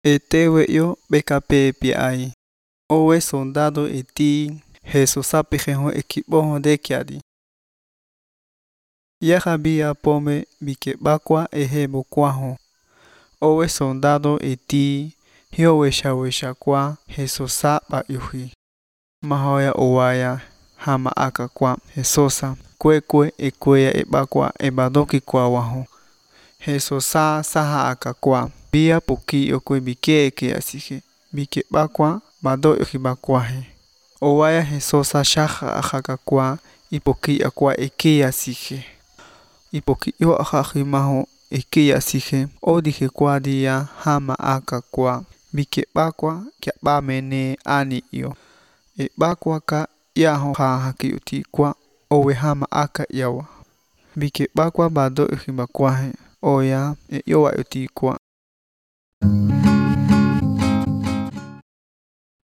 Eteweyo bekape piai. Owe soldado eti Jesus sapijejo equipo de kiadi. Yahabia pome bike bakwa ehebo kwaho. Owe soldado eti hiowesha kwa Jesus sapa yuhi. Mahoya owaya hama aka kwa Jesusa. Kwe ekwea ebakwa ebadoki kwa waho. Jesus saha aka kwa. Bia poki okwe bike eke asije. Bike bakwa bado yuhi bakwahe. Owaya Jesusa shaha akaka kwa ipoki akwa eke asije. Ipoki yo akaji maho eke asije. Odije kwa dia hama aka kwa. Bike bakwa kia bamene ani yo. Bakwa ka yaho haki uti kwa owe hama aka yawa. Bike bakwa bado yuhi bakwahe. Oya yowa uti kwa.